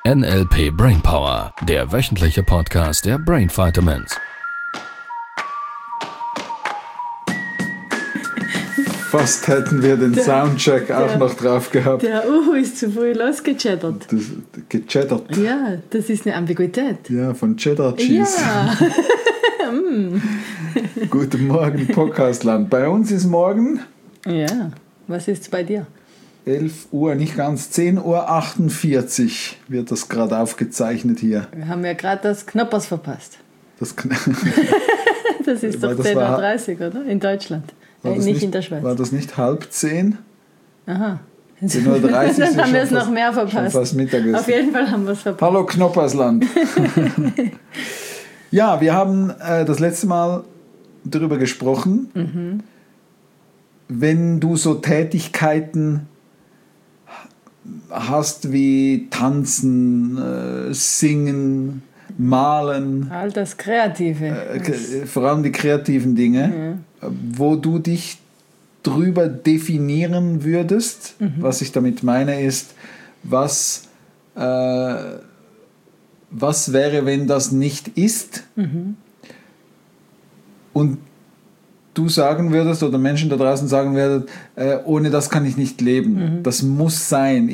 NLP Brainpower, der wöchentliche Podcast der Brain Vitamins. Fast hätten wir den Soundcheck auch noch drauf gehabt. Der ist zu früh losgecheddert. Gecheddert? Ja, das ist eine Ambiguität. Ja, von Cheddar Cheese. Ja. Guten Morgen, Podcastland. Bei uns ist morgen... Ja, was ist bei dir? 11 Uhr, nicht ganz, 10:48 Uhr wird das gerade aufgezeichnet hier. Wir haben ja gerade das Knoppers verpasst. Das ist doch 10:30 Uhr, oder? In Deutschland. Nicht in der Schweiz. War das nicht 9:30? Aha. 10:30 Uhr. Dann haben wir es noch mehr verpasst. Fast Mittagessen. Auf jeden Fall haben wir es verpasst. Hallo Knoppersland. Ja, wir haben das letzte Mal darüber gesprochen, wenn du so Tätigkeiten hast wie Tanzen, Singen, Malen. All das Kreative. Vor allem die kreativen Dinge, wo du dich drüber definieren würdest. Was ich damit meine ist, was wäre, wenn das nicht ist? Und du sagen würdest oder Menschen da draußen sagen würden, ohne das kann ich nicht leben. Das muss sein.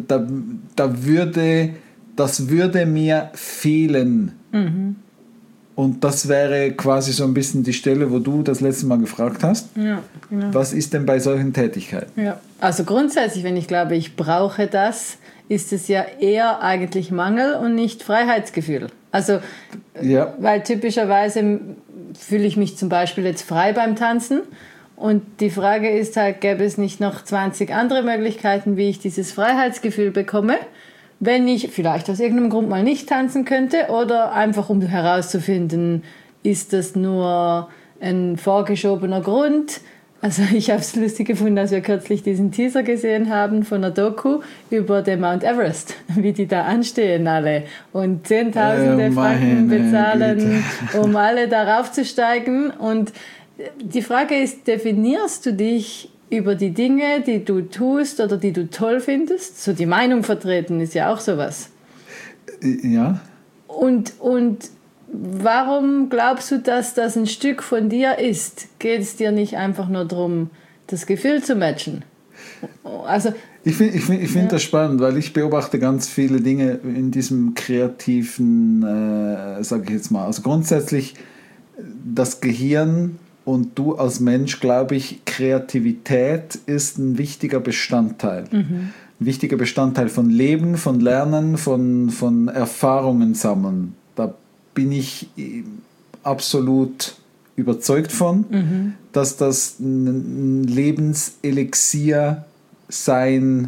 Das würde mir fehlen. Und das wäre quasi so ein bisschen die Stelle, wo du das letzte Mal gefragt hast. Ja, genau. Was ist denn bei solchen Tätigkeiten? Ja. Also grundsätzlich, wenn ich glaube, ich brauche das, ist es ja eher eigentlich Mangel und nicht Freiheitsgefühl. Also, weil typischerweise fühle ich mich zum Beispiel jetzt frei beim Tanzen und die Frage ist halt, gäbe es nicht noch 20 andere Möglichkeiten, wie ich dieses Freiheitsgefühl bekomme, wenn ich vielleicht aus irgendeinem Grund mal nicht tanzen könnte oder einfach um herauszufinden, ist das nur ein vorgeschobener Grund. Also ich habe es lustig gefunden, als wir kürzlich diesen Teaser gesehen haben von einer Doku über den Mount Everest, wie die da anstehen alle und Zehntausende Franken bezahlen, um alle darauf zu steigen. Und die Frage ist, definierst du dich über die Dinge, die du tust oder die du toll findest? So die Meinung vertreten ist ja auch sowas. Ja. Und warum glaubst du, dass das ein Stück von dir ist? Geht es dir nicht einfach nur darum, das Gefühl zu matchen? Also, ich find das spannend, weil ich beobachte ganz viele Dinge in diesem kreativen, sage ich jetzt mal. Also grundsätzlich das Gehirn und du als Mensch, glaube ich, Kreativität ist ein wichtiger Bestandteil. Ein wichtiger Bestandteil von Leben, von Lernen, von Erfahrungen sammeln. Da bin ich absolut überzeugt von, dass das ein Lebenselixier sein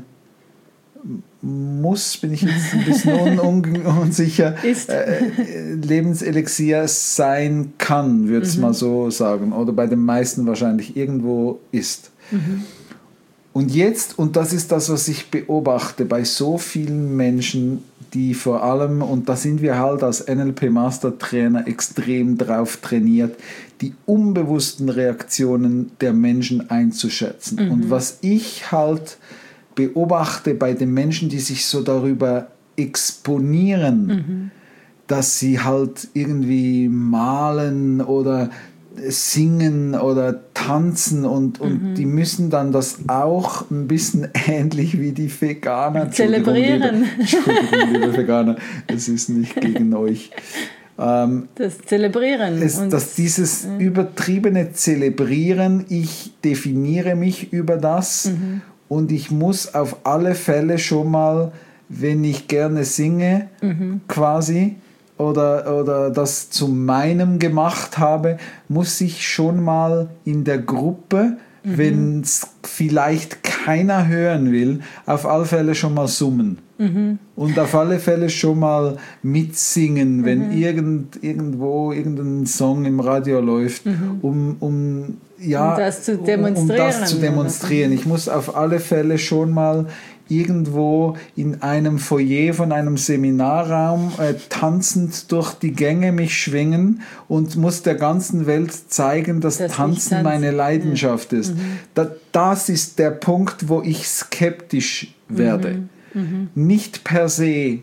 muss, bin ich jetzt ein bisschen unsicher, Lebenselixier sein kann, würde ich mal so sagen, oder bei den meisten wahrscheinlich irgendwo ist. Und jetzt, und das ist das, was ich beobachte bei so vielen Menschen, die vor allem, und da sind wir halt als NLP-Mastertrainer extrem drauf trainiert, die unbewussten Reaktionen der Menschen einzuschätzen. Und was ich halt beobachte bei den Menschen, die sich so darüber exponieren, dass sie halt irgendwie malen oder singen oder tanzen und die müssen dann das auch ein bisschen ähnlich wie die Veganer zelebrieren. Entschuldigung, liebe Veganer, es ist nicht gegen euch. Das Zelebrieren. Dieses übertriebene Zelebrieren, ich definiere mich über das und ich muss auf alle Fälle schon mal, wenn ich gerne singe, quasi, oder das zu meinem gemacht habe, muss ich schon mal in der Gruppe, wenn es vielleicht keiner hören will, auf alle Fälle schon mal summen. Und auf alle Fälle schon mal mitsingen, wenn irgendwo irgendein Song im Radio läuft, um das zu demonstrieren. Ich muss auf alle Fälle schon mal irgendwo in einem Foyer von einem Seminarraum tanzend durch die Gänge mich schwingen und muss der ganzen Welt zeigen, dass Tanzen meine Leidenschaft ist. Das ist der Punkt, wo ich skeptisch werde. Nicht per se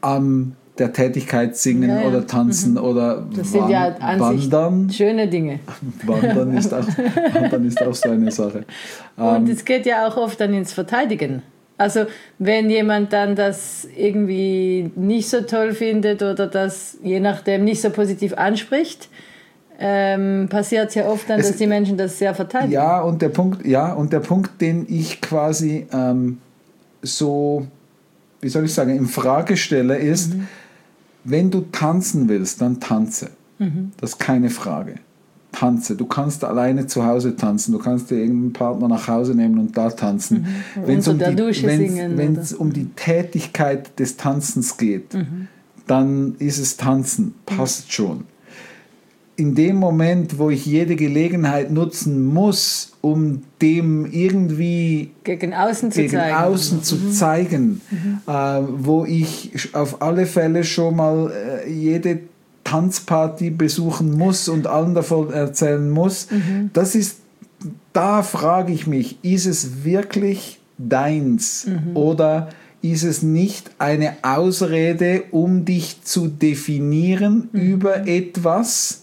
der Tätigkeit singen oder tanzen oder das sind ja an sich wandern. Schöne Dinge. Wandern ist auch so eine Sache. Und es geht ja auch oft dann ins Verteidigen. Also wenn jemand dann das irgendwie nicht so toll findet oder das je nachdem nicht so positiv anspricht, passiert es ja oft dann, dass die Menschen das sehr verteidigen. Ja, und der Punkt, den ich quasi so, wie soll ich sagen, in Frage stelle, ist, wenn du tanzen willst, dann tanze. Das ist keine Frage. Tanze. Du kannst alleine zu Hause tanzen. Du kannst dir irgendeinen Partner nach Hause nehmen und da tanzen. Wenn es um die Tätigkeit des Tanzens geht, dann ist es Tanzen. Passt schon. In dem Moment, wo ich jede Gelegenheit nutzen muss, um dem irgendwie gegen außen zu zeigen, wo ich auf alle Fälle schon mal jede Tanzparty besuchen muss und allen davon erzählen muss, da frage ich mich, ist es wirklich deins oder ist es nicht eine Ausrede, um dich zu definieren über etwas,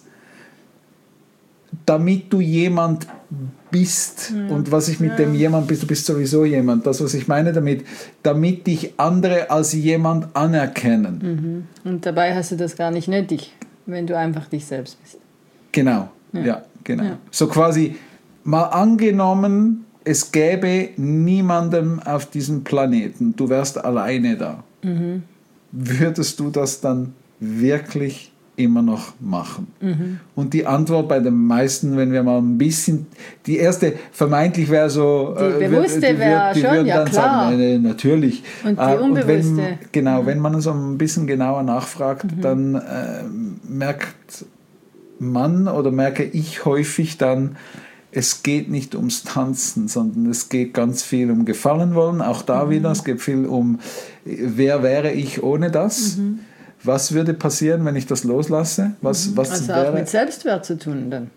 damit du jemand bist. Und was ich mit dem jemand bist, du bist sowieso jemand. Das, was ich meine damit dich andere als jemand anerkennen. Und dabei hast du das gar nicht nötig, wenn du einfach dich selbst bist. Genau, ja genau. Ja. So quasi mal angenommen, es gäbe niemanden auf diesem Planeten, du wärst alleine da. Würdest du das dann wirklich immer noch machen? Und die Antwort bei den meisten, wenn wir mal ein bisschen, die erste vermeintlich wäre so, die bewusste wäre schon, ja klar. Sagen, natürlich. Und die unbewusste. Wenn man so ein bisschen genauer nachfragt, dann merkt man oder merke ich häufig dann, es geht nicht ums Tanzen, sondern es geht ganz viel um Gefallen wollen, auch da wieder, es geht viel um, wer wäre ich ohne das? Was würde passieren, wenn ich das loslasse? Was also wäre, auch mit Selbstwert zu tun dann?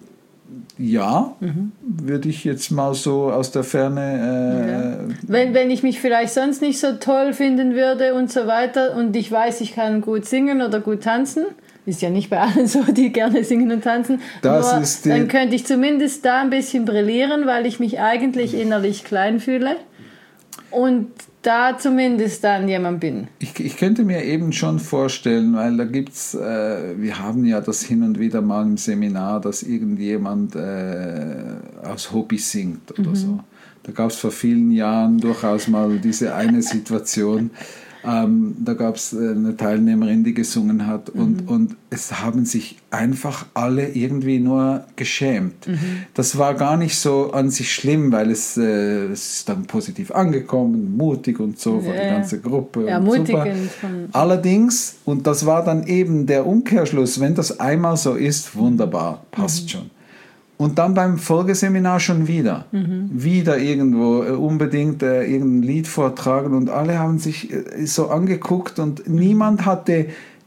Ja, würde ich jetzt mal so aus der Ferne... Wenn ich mich vielleicht sonst nicht so toll finden würde und so weiter und ich weiß, ich kann gut singen oder gut tanzen, ist ja nicht bei allen so, die gerne singen und tanzen, dann könnte ich zumindest da ein bisschen brillieren, weil ich mich eigentlich innerlich klein fühle und da zumindest dann jemand bin. Ich könnte mir eben schon vorstellen, weil da gibt's, wir haben ja das hin und wieder mal im Seminar, dass irgendjemand aus Hobby singt oder so. Da gab es vor vielen Jahren durchaus mal diese eine Situation, da gab es eine Teilnehmerin, die gesungen hat und es haben sich einfach alle irgendwie nur geschämt. Das war gar nicht so an sich schlimm, weil es ist dann positiv angekommen, mutig und so von der ganzen Gruppe. Ja, mutigend. Allerdings, und das war dann eben der Umkehrschluss, wenn das einmal so ist, wunderbar, passt schon. Und dann beim Folgeseminar schon wieder. Wieder irgendwo unbedingt irgendein Lied vortragen und alle haben sich so angeguckt und niemand hatte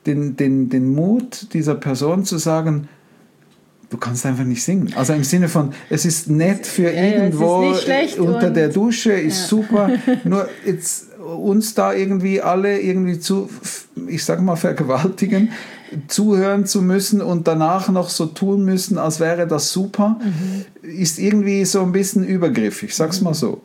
den Mut dieser Person zu sagen, du kannst einfach nicht singen. Also im Sinne von, es ist nett für irgendwo unter der Dusche, ist super, nur jetzt uns da irgendwie alle irgendwie zu, ich sag mal, vergewaltigen, zuhören zu müssen und danach noch so tun müssen, als wäre das super, ist irgendwie so ein bisschen übergriffig, sag's mal so.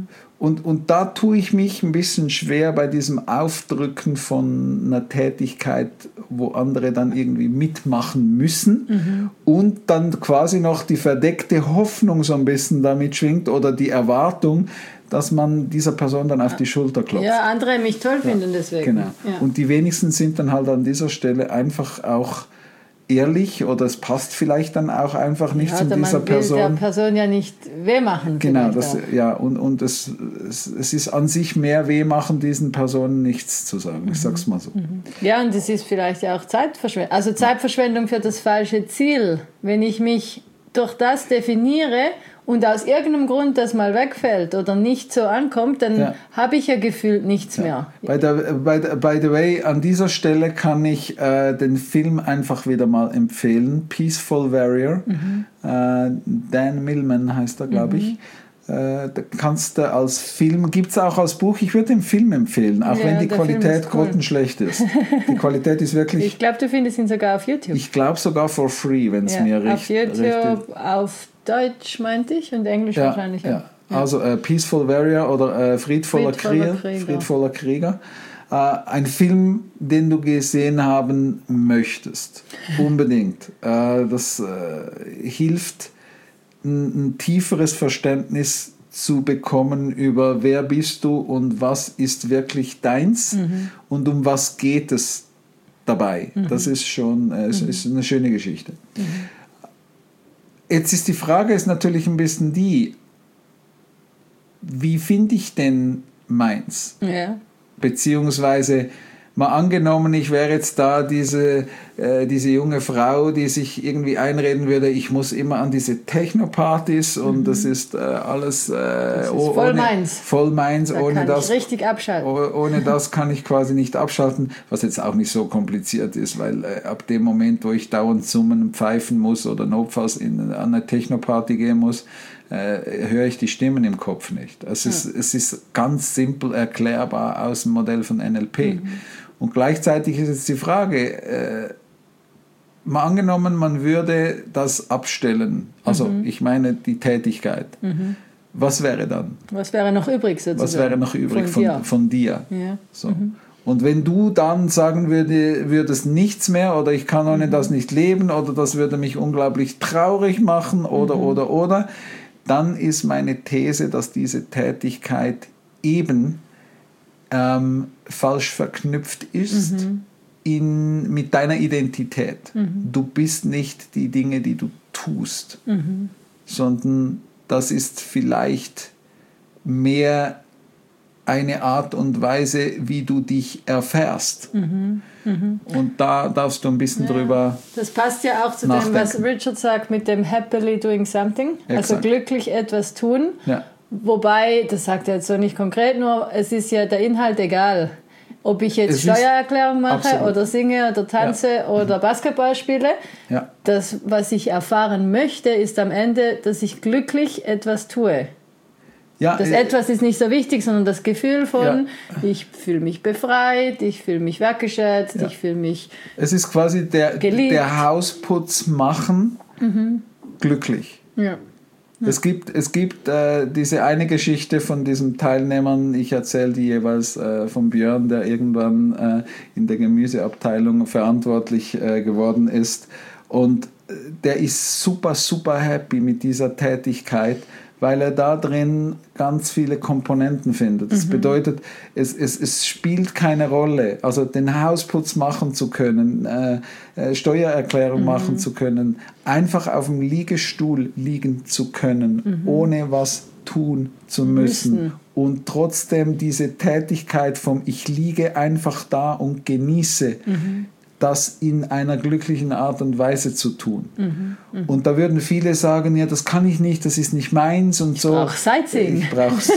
Und da tue ich mich ein bisschen schwer bei diesem Aufdrücken von einer Tätigkeit, wo andere dann irgendwie mitmachen müssen und dann quasi noch die verdeckte Hoffnung so ein bisschen damit schwingt oder die Erwartung, dass man dieser Person dann auf die Schulter klopft. Ja, andere mich toll finden deswegen. Genau. Ja. Und die wenigsten sind dann halt an dieser Stelle einfach auch ehrlich oder es passt vielleicht dann auch einfach nicht zu dieser Person. Man will der Person ja nicht weh machen. Genau, und es ist an sich mehr weh machen, diesen Personen nichts zu sagen. Ich sag's mal so. Ja, und es ist vielleicht auch Zeitverschwendung. Also Zeitverschwendung für das falsche Ziel. Wenn ich mich durch das definiere und aus irgendeinem Grund das mal wegfällt oder nicht so ankommt, dann habe ich ja gefühlt nichts mehr. By the way, an dieser Stelle kann ich den Film einfach wieder mal empfehlen. Peaceful Warrior. Dan Millman heißt er, glaube ich. Da kannst du als Film, gibt es auch als Buch, ich würde den Film empfehlen, auch wenn die Qualität grottenschlecht ist. Die Qualität ist wirklich... Ich glaube, du findest ihn sogar auf YouTube. Ich glaube sogar for free, wenn es mir auf YouTube, auf Deutsch meinte ich und Englisch wahrscheinlich. Ja. Also Peaceful Warrior oder Friedvoller Krieger. Ein Film, den du gesehen haben möchtest. Unbedingt. Das hilft, ein tieferes Verständnis zu bekommen über wer bist du und was ist wirklich deins und um was geht es dabei. Das ist schon ist eine schöne Geschichte. Jetzt ist die Frage ist natürlich ein bisschen die, wie finde ich denn meins? Ja. Beziehungsweise mal angenommen, ich wäre jetzt da diese junge Frau, die sich irgendwie einreden würde, ich muss immer an diese Techno-Partys und das ist alles das ist voll meins. Voll meins. Da ohne kann das, ich richtig abschalten. Ohne das kann ich quasi nicht abschalten, was jetzt auch nicht so kompliziert ist, weil ab dem Moment, wo ich dauernd summen und pfeifen muss oder notfalls an eine Techno-Party gehen muss, höre ich die Stimmen im Kopf nicht. Es ist ganz simpel erklärbar aus dem Modell von NLP. Und gleichzeitig ist jetzt die Frage, mal angenommen, man würde das abstellen, also ich meine die Tätigkeit, was wäre dann? Was wäre noch übrig sozusagen? Was wäre noch übrig von dir? Ja. So. Und wenn du dann sagen würdest nichts mehr oder ich kann ohne das nicht leben oder das würde mich unglaublich traurig machen oder, dann ist meine These, dass diese Tätigkeit eben falsch verknüpft ist mit deiner Identität. Du bist nicht die Dinge, die du tust, sondern das ist vielleicht mehr eine Art und Weise, wie du dich erfährst. Und da darfst du ein bisschen drüber Das passt ja auch zu dem, was Richard sagt mit dem happily doing something, also glücklich etwas tun. Ja. Wobei, das sagt er jetzt so nicht konkret, nur es ist ja der Inhalt egal. Ob ich jetzt Steuererklärung mache oder singe oder tanze oder Basketball spiele. Ja. Das, was ich erfahren möchte, ist am Ende, dass ich glücklich etwas tue. Ja, das Etwas ist nicht so wichtig, sondern das Gefühl von, ich fühle mich befreit, ich fühle mich wertgeschätzt, ich fühle mich Es ist quasi geliebt. Der Hausputz machen glücklich. Ja. Es gibt diese eine Geschichte von diesen Teilnehmern, ich erzähle die jeweils von Björn, der irgendwann in der Gemüseabteilung verantwortlich geworden ist. Und der ist super, super happy mit dieser Tätigkeit, weil er da drin ganz viele Komponenten findet. Das bedeutet, es spielt keine Rolle, also den Hausputz machen zu können, Steuererklärung machen zu können, einfach auf dem Liegestuhl liegen zu können, ohne was tun zu müssen. Und trotzdem diese Tätigkeit vom Ich liege einfach da und genieße, das in einer glücklichen Art und Weise zu tun. Und da würden viele sagen, ja, das kann ich nicht, das ist nicht meins und so. Ich brauche Sightseeing. Ich brauch's.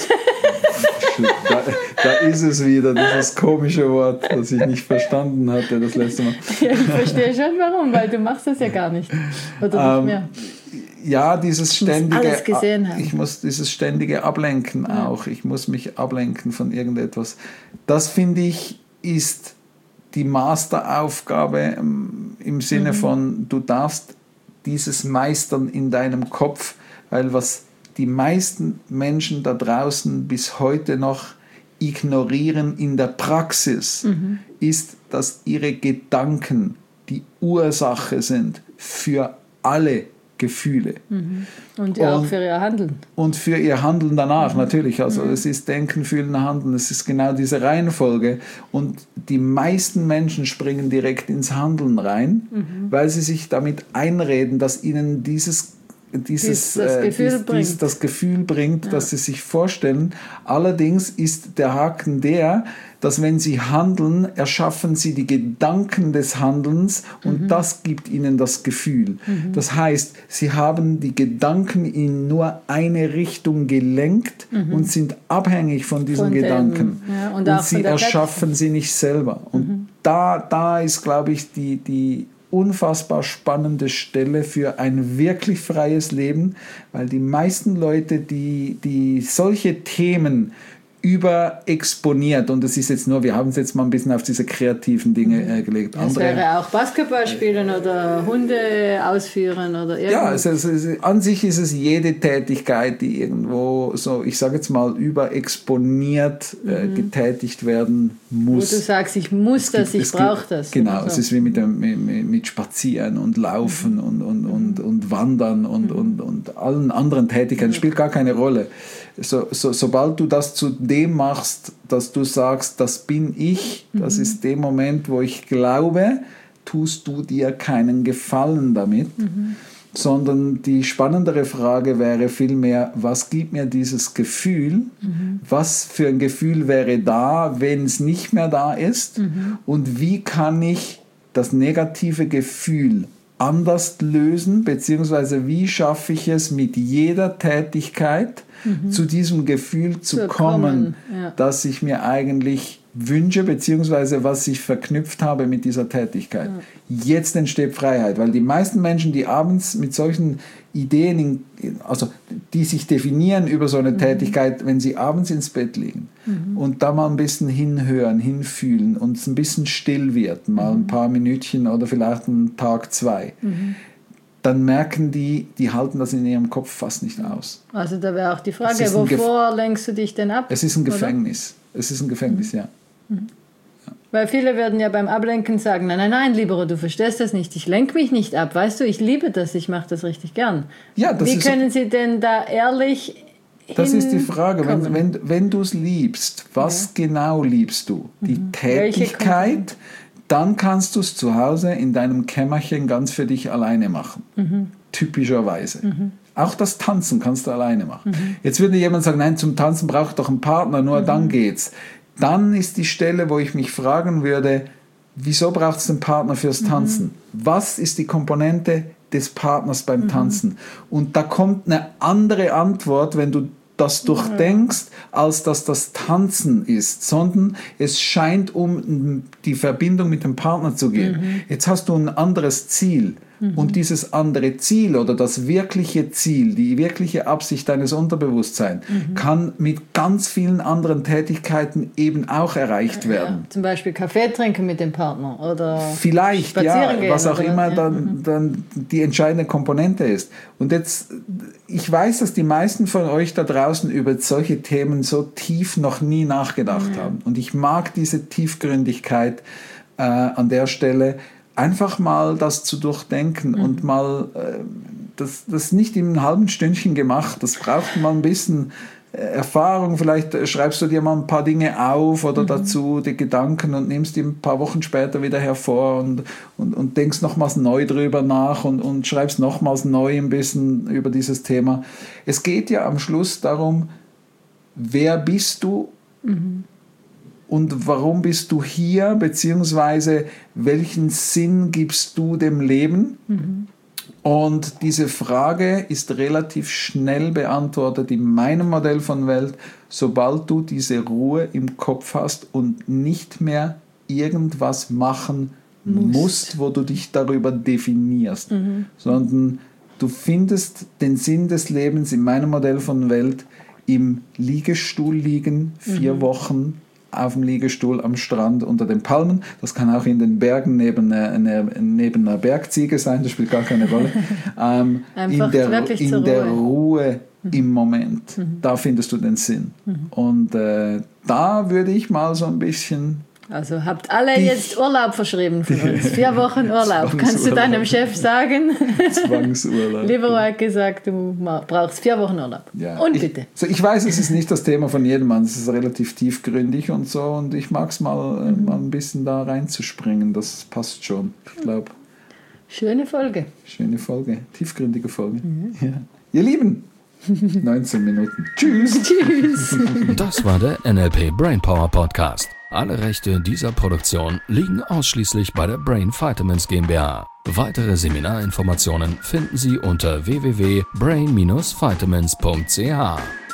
Da ist es wieder, dieses komische Wort, das ich nicht verstanden hatte das letzte Mal. Ja, ich verstehe schon warum, weil du machst das ja gar nicht. Oder nicht mehr. Ja, dieses ständige, alles gesehen haben. Ich muss dieses ständige Ablenken auch. Ich muss mich ablenken von irgendetwas. Das, finde ich, ist die Masteraufgabe im Sinne von, du darfst dieses meistern in deinem Kopf, weil was die meisten Menschen da draußen bis heute noch ignorieren in der Praxis, ist, dass ihre Gedanken die Ursache sind für alle Gefühle. Und ja auch für ihr Handeln. Und für ihr Handeln danach, natürlich. Also es ist Denken, Fühlen, Handeln. Es ist genau diese Reihenfolge. Und die meisten Menschen springen direkt ins Handeln rein, weil sie sich damit einreden, dass ihnen das Gefühl bringt, dass sie sich vorstellen. Allerdings ist der Haken der, dass wenn sie handeln, erschaffen sie die Gedanken des Handelns und das gibt ihnen das Gefühl. Das heißt, sie haben die Gedanken in nur eine Richtung gelenkt und sind abhängig von diesen Gedanken. Und sie erschaffen sie nicht selber. Und da ist, glaube ich, die unfassbar spannende Stelle für ein wirklich freies Leben, weil die meisten Leute, die solche Themen überexponiert, und das ist jetzt nur, wir haben es jetzt mal ein bisschen auf diese kreativen Dinge gelegt. Das wäre auch Basketball spielen oder Hunde ausführen oder irgendwas. Ja, an sich ist es jede Tätigkeit, die irgendwo so, ich sage jetzt mal, überexponiert getätigt werden muss. Wo du sagst, ich muss das, ich brauche das. Genau, es ist wie mit Spazieren und Laufen und Wandern und allen anderen Tätigkeiten, spielt gar keine Rolle. Sobald du das zu dem machst, dass du sagst, das bin ich, das ist der Moment, wo ich glaube, tust du dir keinen Gefallen damit, sondern die spannendere Frage wäre vielmehr, was gibt mir dieses Gefühl, was für ein Gefühl wäre da, wenn es nicht mehr da ist, und wie kann ich das negative Gefühl anders lösen, beziehungsweise wie schaffe ich es mit jeder Tätigkeit zu diesem Gefühl zu kommen, das ich mir eigentlich wünsche, beziehungsweise was ich verknüpft habe mit dieser Tätigkeit. Jetzt entsteht Freiheit, weil die meisten Menschen, die abends mit solchen Ideen, also die sich definieren über so eine Tätigkeit, wenn sie abends ins Bett liegen und da mal ein bisschen hinhören, hinfühlen und es ein bisschen still wird, mal ein paar Minütchen oder vielleicht einen Tag, 2, dann merken die halten das in ihrem Kopf fast nicht aus. Also da wäre auch die Frage, wovor lenkst du dich denn ab? Es ist ein Gefängnis. Oder? Es ist ein Gefängnis, ja. Weil viele werden ja beim Ablenken sagen, nein, Libero, du verstehst das nicht, ich lenke mich nicht ab, weißt du, ich liebe das, ich mache das richtig gern. Ja, wie können Sie denn da ehrlich Das ist die Frage, wenn du es liebst, was genau liebst du? Die Tätigkeit, dann kannst du es zu Hause in deinem Kämmerchen ganz für dich alleine machen. Typischerweise. Auch das Tanzen kannst du alleine machen. Jetzt würde jemand sagen, nein, zum Tanzen braucht doch einen Partner, nur dann geht's. Dann ist die Stelle, wo ich mich fragen würde, wieso braucht es einen Partner fürs Tanzen? Was ist die Komponente des Partners beim Tanzen? Und da kommt eine andere Antwort, wenn du das durchdenkst, als dass das Tanzen ist, sondern es scheint um die Verbindung mit dem Partner zu gehen. Jetzt hast du ein anderes Ziel. Und dieses andere Ziel oder das wirkliche Ziel, die wirkliche Absicht deines Unterbewusstseins kann mit ganz vielen anderen Tätigkeiten eben auch erreicht werden. Zum Beispiel Kaffee trinken mit dem Partner oder vielleicht, spazieren gehen, was auch immer dann die entscheidende Komponente ist. Und jetzt, ich weiß, dass die meisten von euch da draußen über solche Themen so tief noch nie nachgedacht haben. Und ich mag diese Tiefgründigkeit an der Stelle, einfach mal das zu durchdenken und mal das nicht in einem halben Stündchen gemacht. Das braucht mal ein bisschen Erfahrung. Vielleicht schreibst du dir mal ein paar Dinge auf oder dazu die Gedanken und nimmst die ein paar Wochen später wieder hervor und denkst nochmals neu drüber nach und schreibst nochmals neu ein bisschen über dieses Thema. Es geht ja am Schluss darum, wer bist du? Und warum bist du hier, beziehungsweise welchen Sinn gibst du dem Leben? Und diese Frage ist relativ schnell beantwortet in meinem Modell von Welt, sobald du diese Ruhe im Kopf hast und nicht mehr irgendwas machen musst, wo du dich darüber definierst, sondern du findest den Sinn des Lebens in meinem Modell von Welt im Liegestuhl liegen, 4 Wochen auf dem Liegestuhl am Strand unter den Palmen. Das kann auch in den Bergen neben einer Bergziege sein, das spielt gar keine Rolle. In der Ruhe im Moment, da findest du den Sinn. Und da würde ich mal so ein bisschen... Also habt alle jetzt Urlaub verschrieben von uns. 4 Wochen Urlaub. Kannst du deinem Chef sagen? Zwangsurlaub. Libero hat gesagt, du brauchst 4 Wochen Urlaub. Ja. Und bitte. Ich weiß, es ist nicht das Thema von jedem Mann. Es ist relativ tiefgründig und so. Und ich mag es mal ein bisschen da reinzuspringen. Das passt schon. Ich glaube. Schöne Folge. Tiefgründige Folge. Ja. Ihr Lieben, 19 Minuten. Tschüss. Das war der NLP Brainpower Podcast. Alle Rechte dieser Produktion liegen ausschließlich bei der Brain Vitamins GmbH. Weitere Seminarinformationen finden Sie unter www.brain-vitamins.ch.